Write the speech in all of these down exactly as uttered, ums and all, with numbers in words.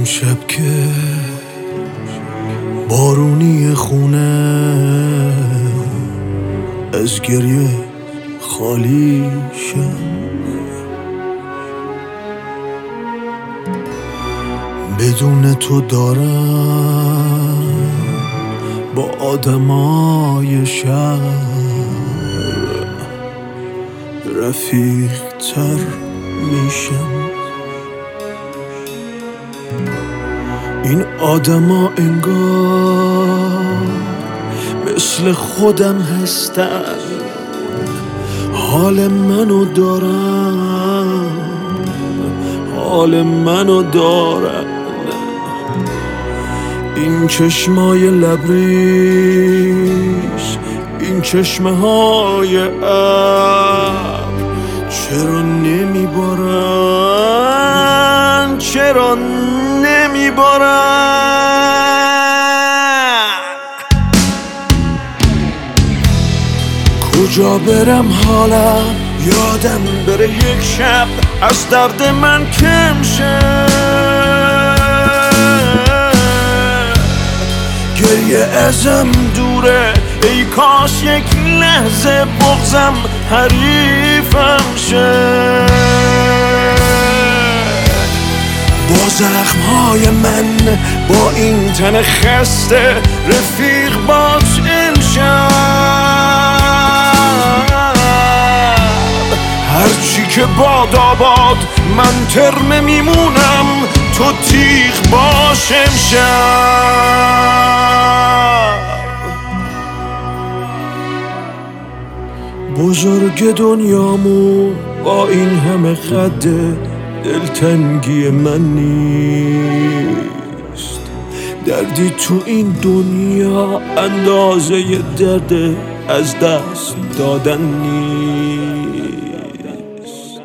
امشب که بارونی خونه از گریه خالی شم، بدون تو دارم با آدمای شهر رفیق تر میشم. این آدما انگار مثل خودم هستن، حال منو دارن، حال منو دارن. این چشمای لبریز، این چشمه های ابر چرا نمیبارن، چرا نمیبارن؟ کجا برم حالم یادم بره یک شب از درد من کم شه، گریه ازم دوره ای کاش یک لحظه بغضم حریفم شه. با زخمهای من با این تن خسته رفیق باش امشب، هرچی که باد آباد من ترمه میمونم، تو تیغ باش امشب. بزرگ دنیامو با این همه خد دلتنگی من نیست، دردی تو این دنیا اندازه درد از دست دادن نیست.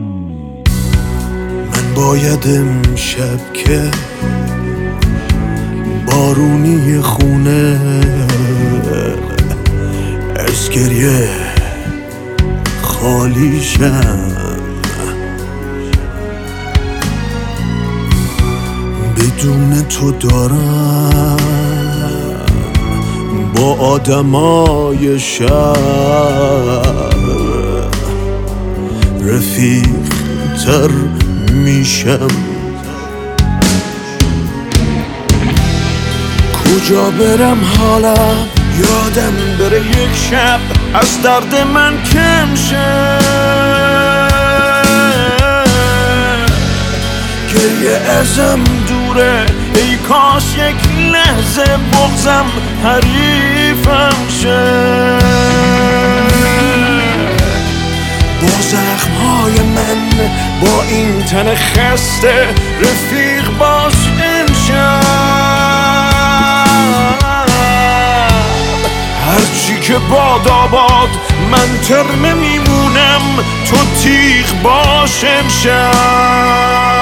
من باید امشب که بارونی خونه از گریه خالی شم، بدون تو دارم با آدمای شهر رفیق تر میشم. کجا برم حالم یادم بره یک شب از درد من کم شه، گریه ازم دوره ای کاش یک لحظه بغضم حریفم شه. با زخمهای من با این تن خسته رفیق باش امشب، هرچی که باد آباد من ترمه میمونم، تو تیغ باش امشب.